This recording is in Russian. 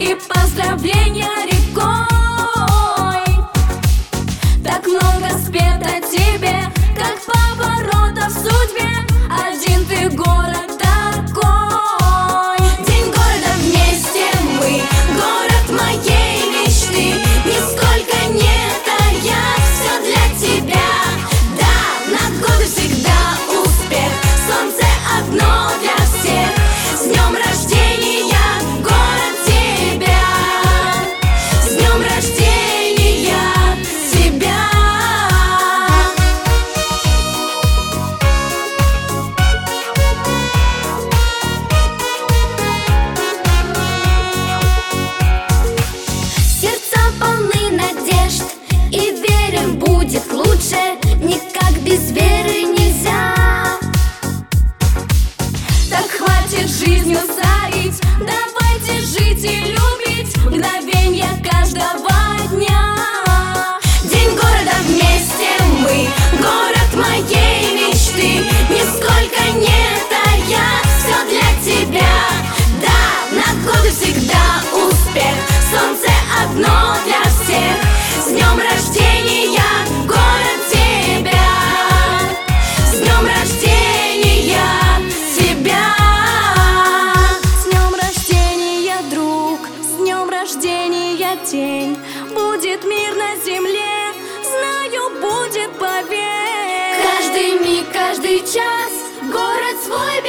и поздравления рекой. Так много спето тебе, как поворотов в судьбе. Один ты город такой. День города вместе мы, город моей мечты. Нисколько не тая, все для тебя. Да, на годы всегда успех, солнце одно для всех. С днем рождения, город, тебя! С днем рождения тебя! Сердца полны надежд и верим, будет лучше. Никак без веры нельзя. Так хватит жизнью сорить, давайте жить и любить мгновенья каждого дня. День города вместе мы, город моей мечты. Нисколько не тая, все для тебя. Да, на годы всегда успех, солнце одно для всех. С днем рождения, город, тебя! С днем рождения тебя! С днем рождения, друг, с днем рождения, день. Будет мир на земле, знаю, будет, поверь. Каждый миг, каждый час город свой